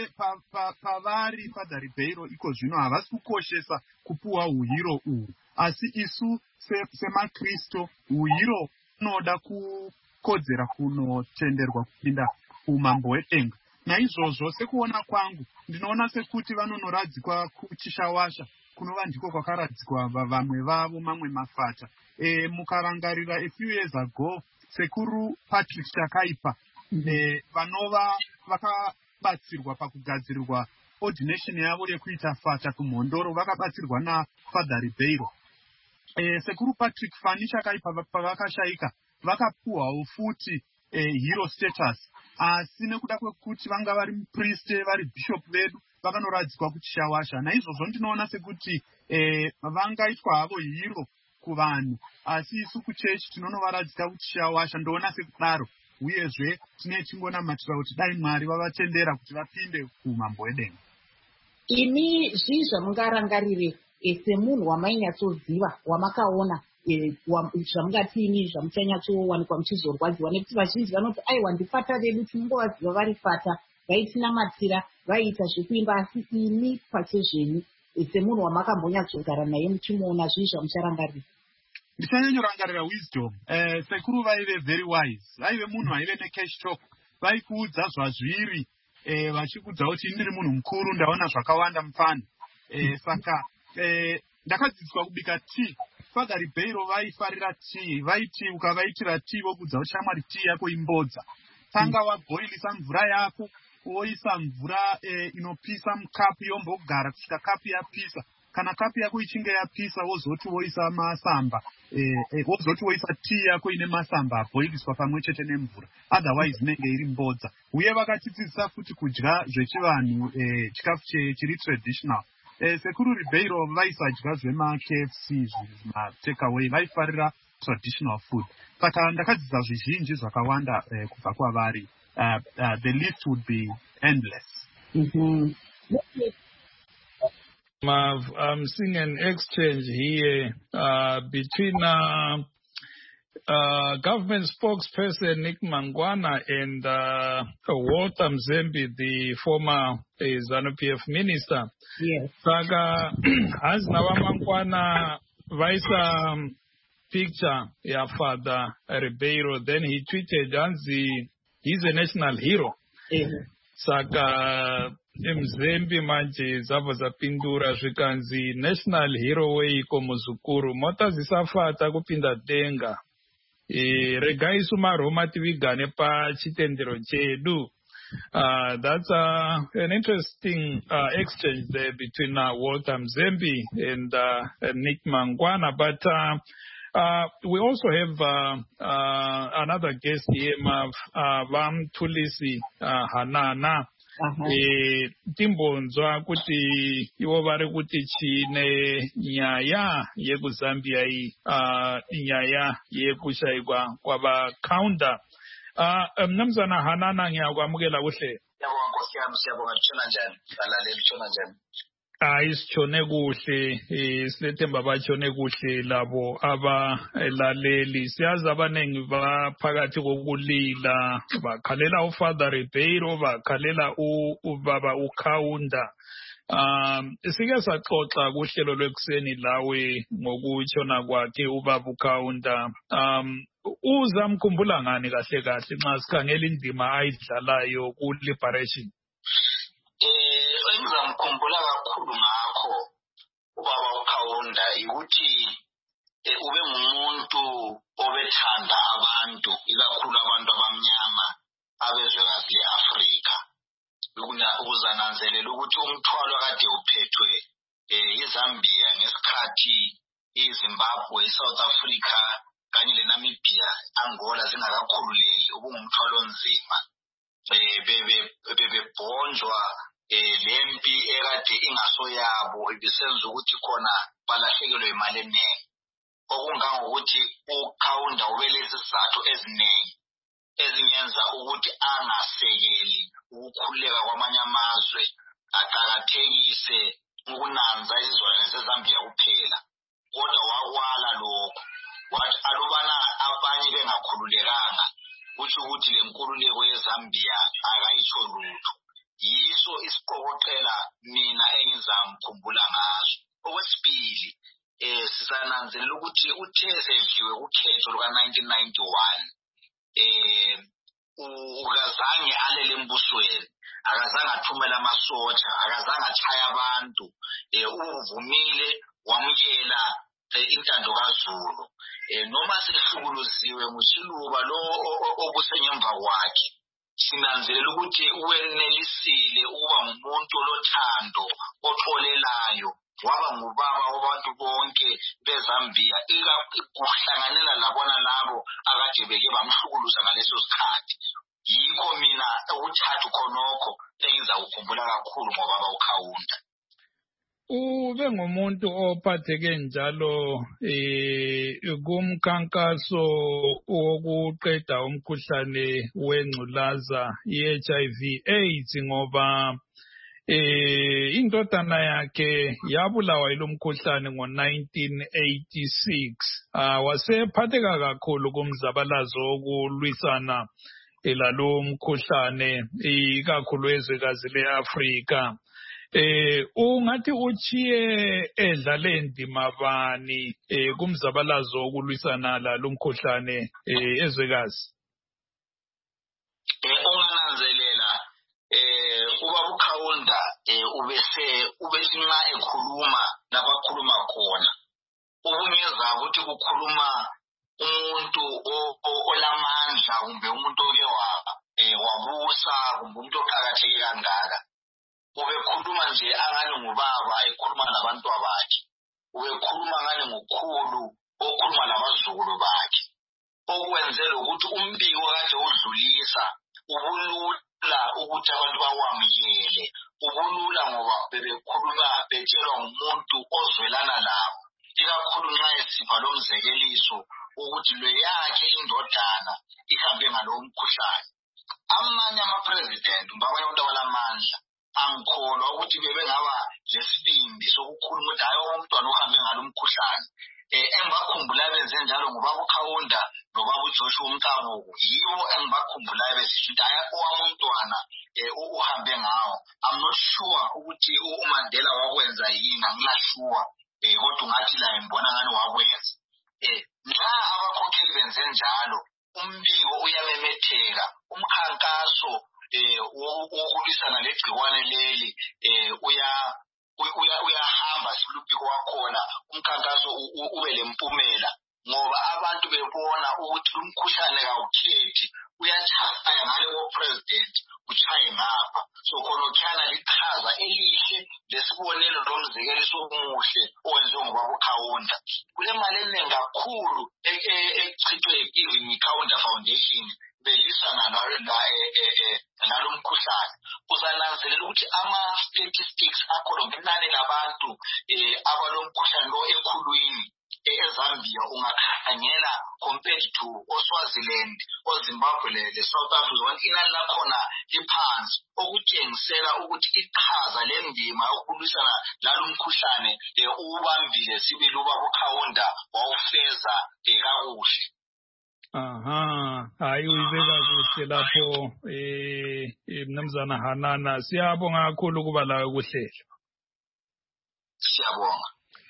pavari Father Ribeiro iko zvino havasi kukoshesa kupuwa uhiro uhu, asi isu semakristo uhiro unoda kukodzera kunotenderwa kupinda umambo hwedenga. Naizvozvo sekuona kwangu ndinoona sekuti vanonoradzikwa kuChishawasha kunova ndiko kwakaradzikwa vamwe vavo mamwe mafata. Mukarangarira a few years ago sekuru Patrick Chakaipa vanova vakabatsirwa pakugadzirirwa ordination yavo yekuita fata kumhondoro vakabatsirwa naFather Ribeiro. Sekuru Patrick Fani Chakaipa pavakashayika vakapuhwawo futi hero status, asi nekuda kwekuti vanga vari mupriste vari bishop vedu vakanoradzikwa kuChishawasha. Naizvozvo ndinoona sekuti vangaitwa havo hero kuvanhu, asi isu kuchechi tinonovaradzika kuti shawasha ndoona sekudaro, uyezve tine chingonamatira kuti dai Mwari vavatendera kuti vapinde kuumambo hwedenga. Ini zvii zvamungarangarire semunhu wamainyatsoziva, wamakaona zvamungatiini zvamuchanyatsowanikwa muchizorwadziwa, nekuti vazhinji vanoti aiwa ndifata vedu tinongovaziva vari fata, vaitinamatira, vaiita zvekuimba, asi ini pachezveni semunhu wamakambonyatsogara naye muchimuona, zvii zvamucharangarira? Ndichanyanyorangarira Wisdom. Sekuru vaive very wise, vaive munhu aive necash talk, vaikuudza zvazviri, vachikudza kuti ndiri munhu mukuru, ndaona zvakawanda mufana. Saka ndakadzidziswa kubika tea. Father Ribeiro vaifarira tea, vaiti ukavaitira tea vokudza kuti shamwari tea yako imbodza. Tanga wabhoilisa mvura yako, woisa mvura inopisa mukapu yombogara kusvika kapu yapisa. Kana kapu yako ichinge yapisa, wozoti woisa masamba, wozoti woisa tea yako ine masamba abhoiliswa pamwe chete nemvura, otherwise inenge iri mbodza. Uye vakatidzidzisa futi kudya zvechivanhu, chikafu chiri traditional. Sekuru Ribeiro vaisadya zvema-KFC, ma-takeaway, vaifarira traditional food. Saka ndakadzidzisa zvizhinji zvakawanda kubva kwavari. The list would be endless. I'm seeing an exchange here between government spokesperson Nick Mangwana and Walter Mzembe, the former ZANU-PF minister. Yes. Saka as Nawa Mangwana vaisa picture ya Father Ribeiro, then he tweeted he's a national hero. Saka Mzembe manje zava zapindura zvikanzi national hero weiko muzukuru, mota zisafata kupinda denga. Regai sumaroma tivigane pa chitendero chedu. That's an interesting exchange there between Walter Mzembe and Nick Mangwana. But we also have another guest here, Vam Tulisi Hanana. Timbonzwa kuti iwo vari kuti chine nyaya yekuzambia iyi, nyaya yekushayikwa kwavakaunda. Mnumzana Hanana ngiyakwamukela kuhle. Yabonga Nkosi yami, siyabonga. Litshona njani? Balaleli litshona njani? Sitshone kuhle, silethemba batshone kuhle labo abalaleli. Siyazi abanengi baphakathi kokulila, bakhalela uFather Ribeiro, bakhalela ubaba uKhaunda. Sike saxoxa kuhlelo lwekuseni lawe ngokutshona kwakhe ubaba uKhaunda. Uzamkhumbula ngani kahle kahle nxa sikhangela indima ayidlalayo ku-liberation? Engizamkhumbula kakhulu ngakho ubaba uKhaunda ukuthi ube ngumuntu obethanda abantu, ikakhulu abantu abamnyama abezwekazi le-Afrika. Ukuzananzelela ukuthi umthwalo kade uphethwe iZambia ngesikhathi iZimbabwe, iSouth Africa kanye leNamibia, Angola zingakakhululeki, ubungumthwalo onzima. Bebebhonjwa lempi ekade ingasoyabo, ibisenza ukuthi khona balahlekelwe imali eningi. Okungangokuthi uKhaunda ubelezi izathu eziningi ezingenza ukuthi angasekeli ukukhululeka kwamanye amazwe, aqakathekise ukunanza izizwana zeZambia kuphela. Kodwa wakwala lokho, wathi alubana abanye bengakhululekanga, kutsho ukuthi le nkululeko yeZambia akayitsho lutho. Yiso isiqokoqela mina engizamkhumbula ngaso. Okwesibili, sizananzelela ukuthi uthe esedliwe ukhetho luka-1991, ukazange alele embusweni, akazange athumele amasotsha, akazange atshaya abantu, uvumile wamukela intando kaZulu. Noma sehlukuluziwe nguShiluba lo obusengemva kwakhe, sinanzelela ukuthi uwenelisile ukuba ngumuntu lothando, oxolelayo, waba ngubaba wabantu bonke beZambia, kuhlanganela labona labo akade beke bamhlukuluza ngaleso sikhathi. Yikho mina ukuthathu khonokho engizakukhumbula kakhulu ngobaba uKhaunda. ube ngumuntu ophatheke njalo kumkhankaso wokuqeda umkhuhlane wengculaza i-HIV AIDS ngoba indodana yakhe yabulawa yilo mkhuhlane ngo-1986. Wasephatheka kakhulu kumzabalazo wokulwisana lalo mkhuhlane ikakhulu ezwekazi le-Afrika. Ungathi uchiye edlale indima bani kumzabalazo wokulwisana lalo mkhuhlane ezwekazi? Ungananzelela ubaba uKhawunda ubese nxa ekhuluma nabakhuluma khona ubungeza ukuthi kukhuluma umuntu olamandla kumbe umuntu oke wabusa kumbe umuntu oqakatheke kangaka. Ubekhuluma nje angani ngubaba ekhuluma nabantwa bakhe, ubekhuluma angani ngokhulu okhuluma labazukulu bakhe, okwenzela ukuthi umbiko kade udlulisa ubulula ukuthi abantu bawamukele, ubulula ngoba bebekhuluma betshelwa ngumuntu ozwelana labo, ikakhulu nxa esipha lo mzekeliso ukuthi lo yakhe indodana ihambe ngalowo mkhuhlane. Amanye ama-president abanye abantu abalamandla angikholwa ukuthi bebengaba lesibindi sokukhuluma ukuthi hayi umntwana uhambe ngalo mkhuhlane. Engibakhumbula benze njalo ngubaba uKhawunda nobaba uJoshua uMkamuku, yibo engibakhumbulayo besithi hayi owami umntwana uhambe ngawo. I'm not sure ukuthi uMandela wakwenza yini, angilashua kodwa ungathi la ngibona ngani wakwenza. Nxa abakhokheli benze njalo umbiko uyamemetheka, umkhankaso wokulwisana legciwane leli uyahamba siluphiko wakhona, umkhankaso ube lempumela ngoba abantu bebona ukuthi umkhuhlane kawukhethi, uyachaya ngale wo-president uchaye ngapha. So khona lichaza elihle lesibonelo lomzekeliso omuhle owenziwe ngubaba uKhawunda. Kule mali eningi kakhulu echithwe i-Giving Khawunda Foundation belisana nalo mkhuhlane. Uzananzelela ukuthi ama-statistics akhona ngenani labantu abalomkhuhlane lo ekhulwini eZambia ungakhangela compared to oSwaziland, oZimbabwe le-South Africa, inani lakhona liphansi, okutshengisela ukuthi iqhaza lendima yokulwisana lalo mkhuhlane ubambile sibili ubaba uKhawunda wawufeza kakuhle. Hayi uyibeka kuhle lapho mnumzana Hanana, siyabonga kakhulu kuba lawe kuhlelo. Siyabonga.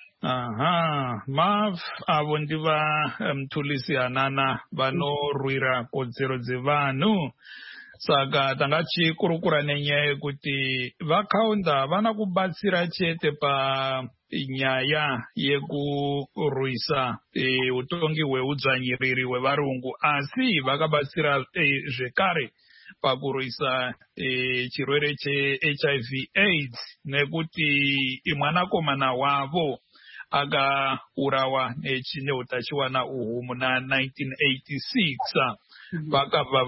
Mav abondi ba Mthulisi Hanana bano rwira kodzero dzevanhu. Saka tangachi kurukura nenyaya kuti vaKhawunda vana kubatsira chete pa nyaya yekurwisa utongi hweudzvanyiriri hwevarungu, asi vakabatsira zvekare pakurwisa chirwere cheHIV AIDS nekuti mwanakomana wavo akaurawa neutachiwana uhu muna 1986. Vakabva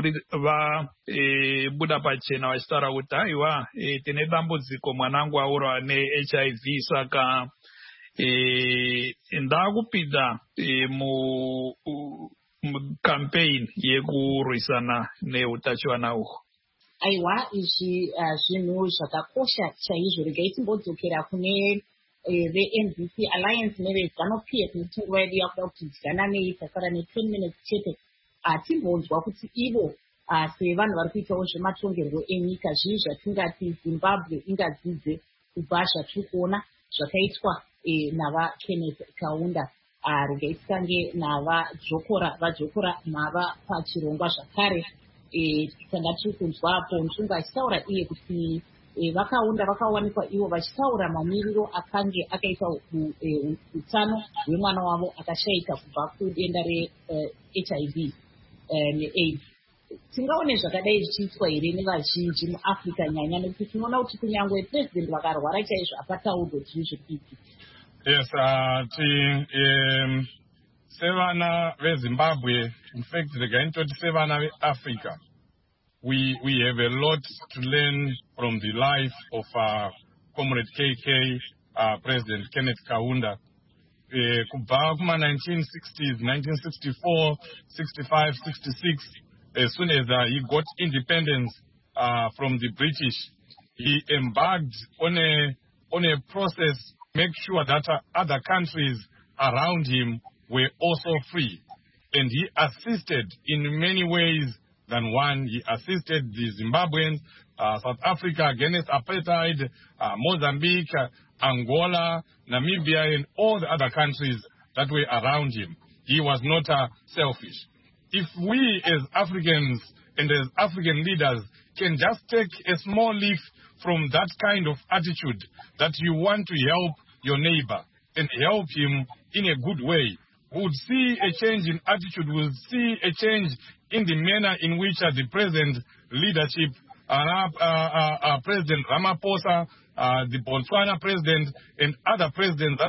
vabuda pachena vachitaura kuti haiwa tine dambudziko, mwanangu aurawa neHIV, saka ndakupinda mucampaign yekurwisana neutachiwana uhu. Aiwa, izvi zvinhu zvakakosha chaizvo. Regai timbodzokera kune veNDC Alliance neveZANU-PF nekuti nguva yedu yakuda kuti tidyananei tasara ne10 minutes chete. Timbonzwa kuti ivo sevanhu vari kuitawo zvematongerwo enyika, zvii zvatingati Zimbabwe ingadzidze kubva zvatiri kuona zvakaitwa navaKenneth Kaunda. Regai tikange vajokora mava pachirongwa zvakare. Tanga tiri kunzwa Pontunga achitaura iye kuti vakaunda vakawanikwa ivo vachitaura mamiriro akange akaita utano hwemwana wavo akashayika kubva kudenda reHIV neAIDS. Tingaone zvakadai zvichiitwa here nevazhinji muAfrica nyanya, nekuti tinoona kuti kunyange president vakarwara chaizvo hapataurwe zviri zvikuitika. Yes, sevana veZimbabwe, in fact regainitoti sevana veAfrica, we have a lot to learn from the life of Comrade KK President Kenneth Kaunda. Kubva kuma 1960s, 1964, 65, 66, as soon as he got independence from the British, he embarked on a process to make sure that other countries around him were also free. And he assisted in many ways than one. He assisted the Zimbabweans, South Africa against apartheid, Mozambique, Angola, Namibia, and all the other countries that were around him. He was not selfish. If we as Africans and as African leaders can just take a small leaf from that kind of attitude that you want to help your neighbor and help him in a good way, we would see a change in attitude, we would see a change in the manner in which the present leadership, President Ramaphosa, the Botswana president, and other presidents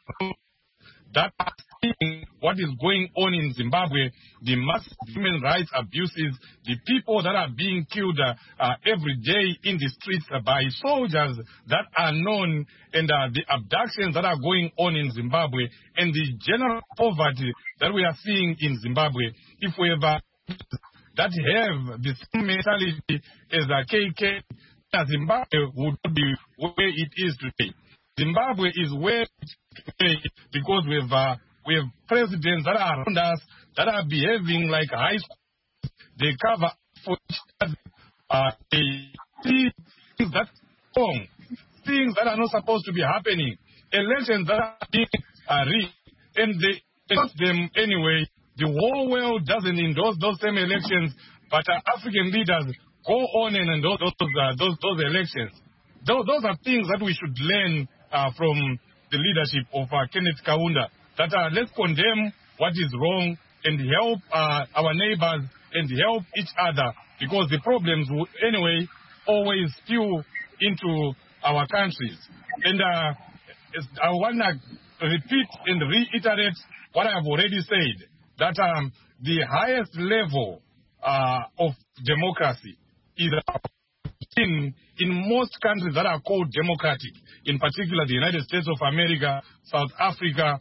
that are seeing what is going on in Zimbabwe, the massive human rights abuses, the people that are being killed every day in the streets by soldiers that are known, and the abductions that are going on in Zimbabwe, and the general poverty that we are seeing in Zimbabwe. If we ever that have the same mentality as KK, Zimbabwe would be where it is today. Zimbabwe is where it is today because we have presidents that are around us that are behaving like high schools. They cover for each other. They see things that are wrong, things that are not supposed to be happening, elections that are being rigged, and they endorse them anyway. The whole world doesn't endorse those same elections, but African leaders go on and endorse those elections. Those are things that we should learn from the leadership of Kenneth Kaunda, that let's condemn what is wrong and help our neighbors and help each other, because the problems will anyway always spill into our countries. And I want to repeat and reiterate what I have already said, that the highest level of democracy is in most countries that are called democratic, in particular the United States of America, South Africa,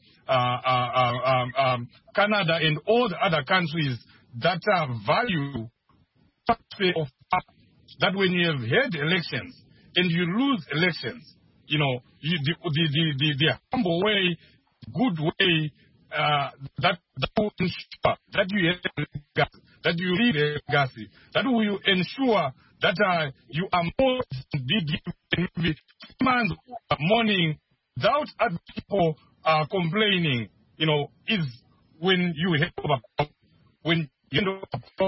Canada, and all the other countries that value that when you have had elections and you lose elections, you know, the humble way, good way, that will ensure that you have legacy, that you leave a legacy, that will ensure that you are more maybe months morning without other people complaining, you know, is when you have when you know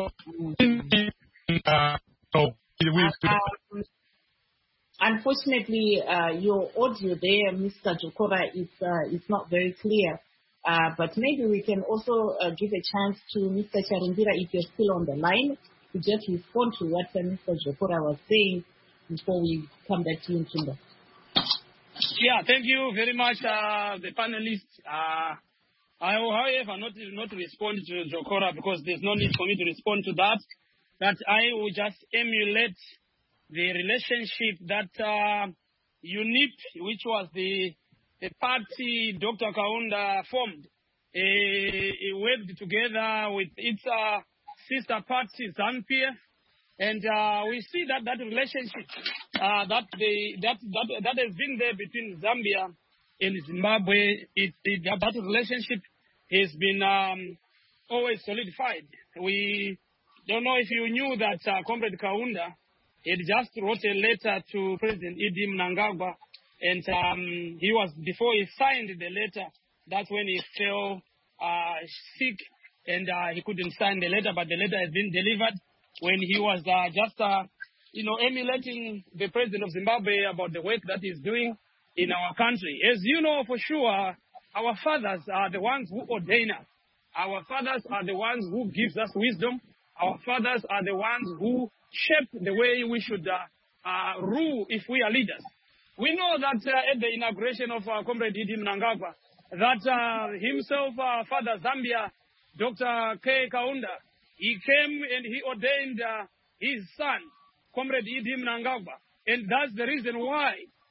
unfortunately, your audio there, Mr. Jokora, is not very clear. But maybe we can also give a chance to Mr. Charimbira, if you're still on the line, to just respond to what Mr. Jokora was saying before we come back to you, Ntumba. Yeah, thank you very much, the panelists. I will, however, not respond to Jokora because there's no need for me to respond to that. That I will just emulate the relationship that UNIP, which was the party Dr. Kaunda formed, worked together with its sister party, ZANU-PF, and we see that relationship that has been there between Zambia and Zimbabwe. That relationship has been always solidified. We don't know if you knew that Comrade Kaunda had just wrote a letter to President Idi Mnangagwa. And he was, before he signed the letter, that's when he fell sick and he couldn't sign the letter, but the letter has been delivered when he was emulating the president of Zimbabwe about the work that he's doing in our country. As you know for sure, our fathers are the ones who ordain us. Our fathers are the ones who gives us wisdom. Our fathers are the ones who shape the way we should rule if we are leaders. We know that at the inauguration of Comrade Idi Mnangagwa, that himself, Father Zambia, Dr. K. Kaunda, he came and he ordained his son, Comrade Idi Mnangagwa. And that's the reason why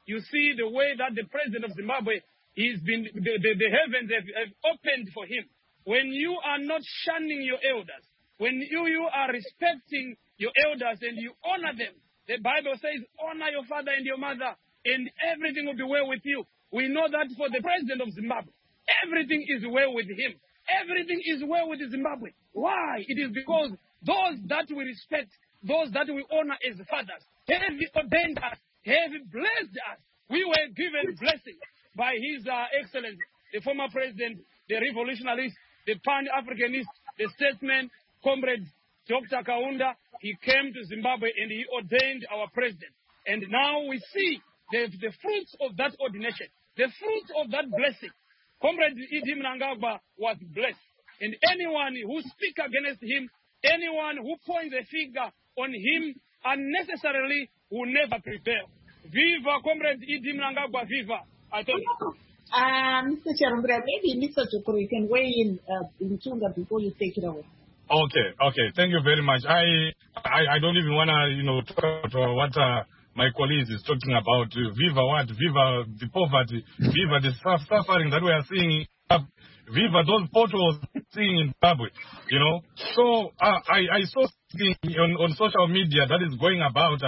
You see the way that the president of Zimbabwe, the heavens have opened for him. When you are not shunning your elders, when you are respecting your elders and you honor them, the Bible says, honor your father and your mother, and everything will be well with you. We know that for the president of Zimbabwe, everything is well with him. Everything is well with Zimbabwe. Why? It is because those that we respect, those that we honor as fathers, have ordained us, have blessed us. We were given blessings by His Excellency, the former president, the revolutionarist, the pan-Africanist, the statesman, Comrade Dr. Kaunda. He came to Zimbabwe and he ordained our president. And now we see the fruits of that ordination, the fruits of that blessing. Comrade Idi Mnangagwa was blessed. And anyone who speaks against him, anyone who points a finger on him unnecessarily will never prevail. Viva Comrade Idi Mnangagwa, viva. I tell you. Mr. Charumbra, maybe Mr. Chukuru, you can weigh in Tunga before you take it away. Okay. Thank you very much. I don't even want to talk about what my colleagues is talking about. Viva what? Viva the poverty. Viva the suffering that we are seeing. Viva those potholes seeing in Zimbabwe. So I saw something on social media that is going about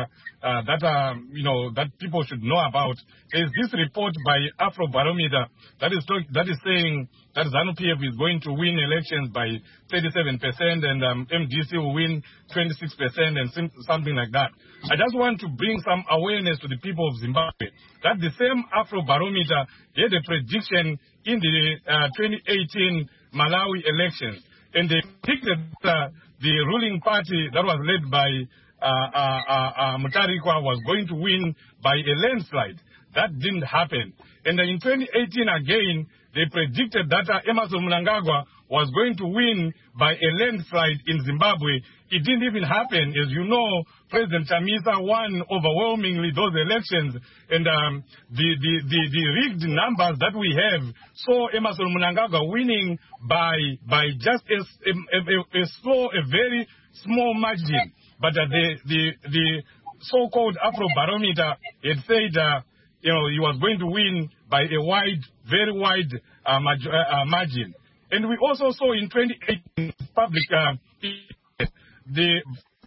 that people should know about. There's this report by Afrobarometer that is saying that ZANU-PF is going to win elections by 37% and MDC will win 26% and something like that. I just want to bring some awareness to the people of Zimbabwe that the same Afrobarometer had a prediction in the 2018 Malawi elections, and they predicted the ruling party that was led by Mutarikwa was going to win by a landslide. That didn't happen. And in 2018 again, they predicted that Emmerson Mnangagwa was going to win by a landslide in Zimbabwe. It didn't even happen. As you know, President Chamisa won overwhelmingly those elections, and the rigged numbers that we have saw Emmerson Mnangagwa winning by just a very small margin. But the so-called Afrobarometer had said he was going to win by a very wide margin. And we also saw in 2018 public the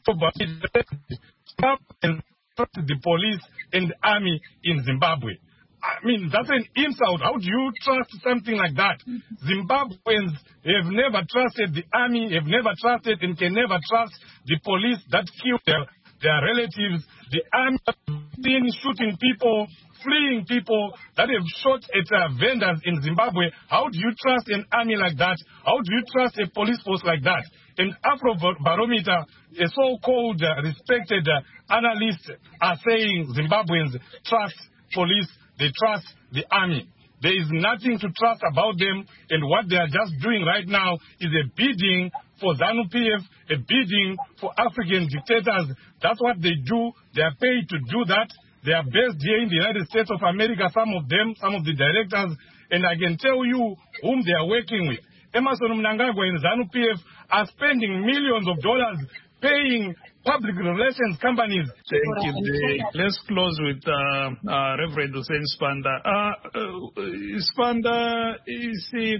police and the army in Zimbabwe. I mean, that's an insult. How do you trust something like that? Zimbabweans have never trusted the army, have never trusted and can never trust the police that kill their relatives. The army has been shooting people, fleeing people that have shot at vendors in Zimbabwe. How do you trust an army like that? How do you trust a police force like that? And Afrobarometer, a so-called respected analysts are saying Zimbabweans trust police, they trust the army. There is nothing to trust about them, and what they are just doing right now is a bidding for ZANU-PF, a bidding for African dictators. That's what they do. They are paid to do that. They are based here in the United States of America, some of them, some of the directors, and I can tell you whom they are working with. Emmerson Mnangagwa and ZANU-PF are spending millions of dollars paying public relations companies. Thank you. Let's close with Reverend Hussein Spanda. Spanda, we see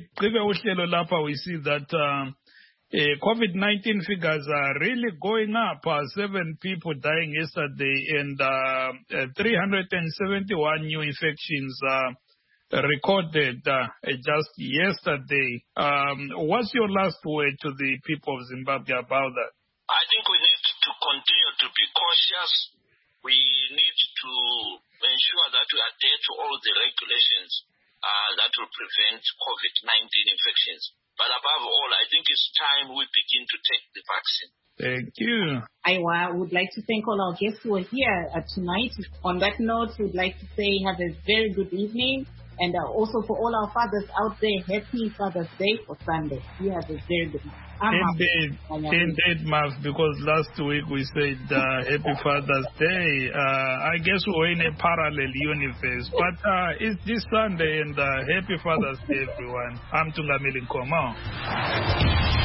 that COVID-19 figures are really going up. 7 people dying yesterday and 371 new infections recorded just yesterday. What's your last word to the people of Zimbabwe about that? I think we need to continue to be cautious. We need to ensure that we adhere to all the regulations that will prevent COVID-19 infections. But above all, I think it's time we begin to take the vaccine. Thank you. I would like to thank all our guests who are here tonight. On that note, we'd like to say have a very good evening. And also for all our fathers out there, happy Father's Day for Sunday. You have a very good evening. Indeed, Marv, because last week we said Happy Father's Day. I guess we're in a parallel universe. But it's this Sunday, and Happy Father's Day, everyone. I'm Tungamili Nkoma.